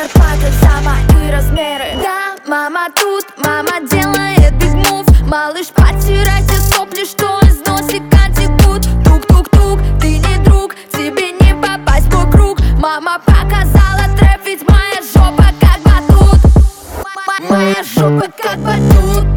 хватит за мои размеры. Да, мама тут, мама делает big move. Малыш, потирайте сопли, что из носика текут. Тук-тук-тук, ты не друг, тебе не попасть в мой круг. Мама показала трэп, ведь моя жопа как батут. Моя жопа как батут.